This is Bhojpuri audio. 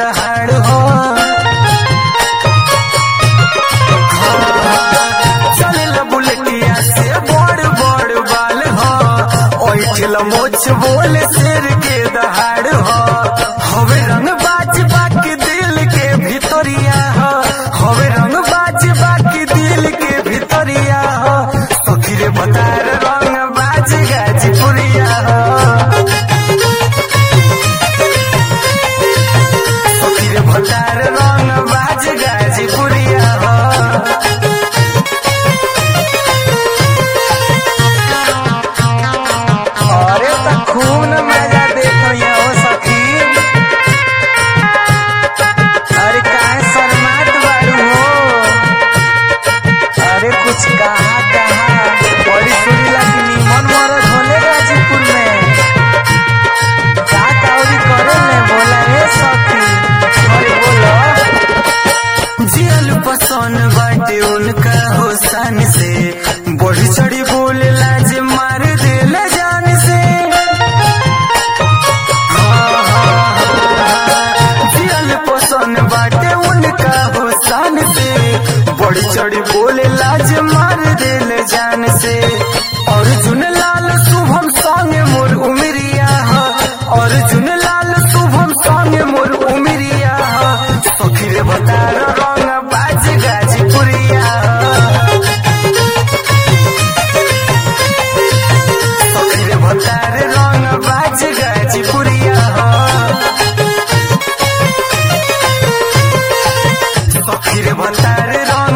दहाड़ हो। चल बुलेटिया से बड़ बड़ बाल हो, ओइठल मोछ बोल शेर के दहाड़ हो। हवे रंग बाज बाकी दिल के भितरिया हो, हवे रंग बाज बाकी दिल के भितरिया हो। सखीरे बतार रंग बाज गाजीपुरिया हो, सखीरे बतार रंग बाज गाजीपुरिया हो। अरे त खूब न मजा देखो यहाँ सखी। अरे काहे शर्मात बारू हो? अरे कुछ कहा बड़ी सुरी लगी निमन मरद होले गाजीपुर में। का काउरी करे ले बोला रे सखी। अरे बोलो जियल पसंद बाटे उनका हुसन से, बढ़ी चढ़ी बोले लाज मार देला जान से। जियल पसंद बाटे उनका हुसन से, बढ़ी चढ़ी बोले लाज मार देले जान से। अर्जुन लाल शुभम संग मोर उमरिया हो, अर्जुन लाल शुभम संग मोर उमरिया हो। सखीरे बतार रंग बाज गाजीपुरिया हो, सखीरे बतार रंग बाज गाजीपुरिया हो, सखीरे बतार रंग